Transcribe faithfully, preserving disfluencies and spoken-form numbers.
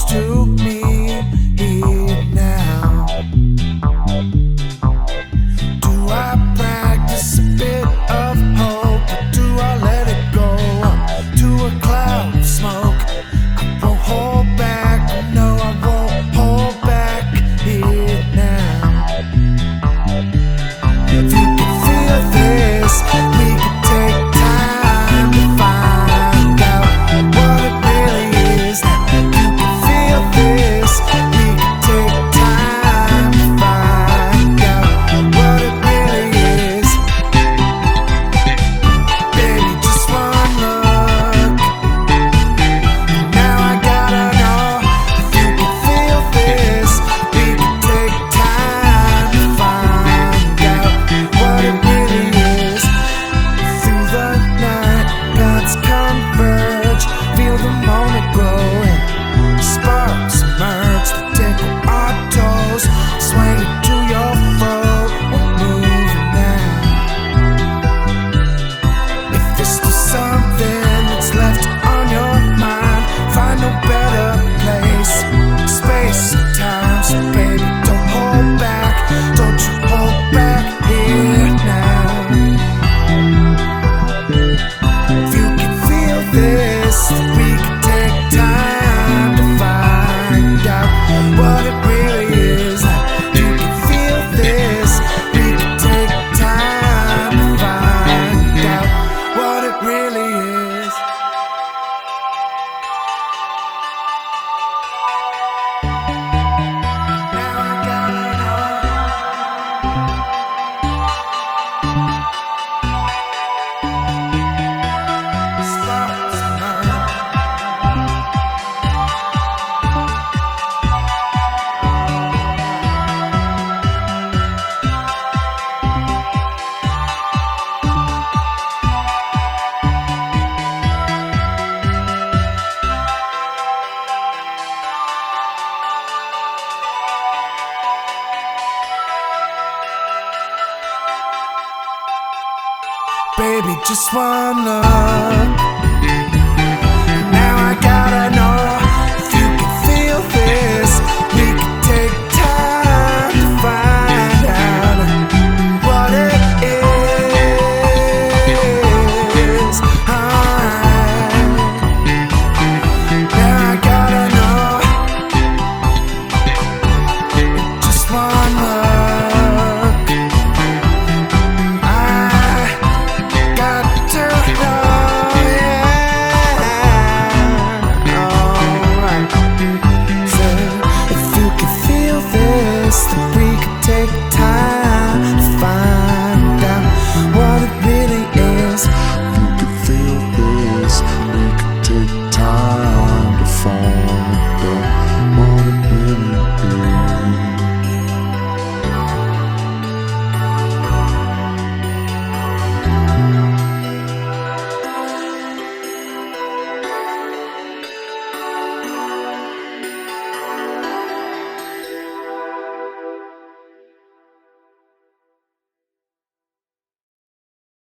close to me here now. Do I practice a bit of hope, or do I let it go up to a cloud of smoke? I won't hold back, no, I won't hold back here now. If you can feel this, we can take time to find out what it really is. Now, if you can feel this, we can take time to find out what it really is. Baby, just one look, now I gotta know if you can feel this. We can take time to find out what it really is. Through the night, paths converge, feel the moment growing. Sparks emerge to tickle our toes, swaying to your flow. We're moving now. If there's still something that's left on your mind, find no better place, space and time. So baby, don't hold back, don't you hold back here now. If you can feel this, we can take time to find out what it really is. If you can feel this, we can take time to find out what it really is. Now I gotta know. Sparks emerge. Baby, just one look,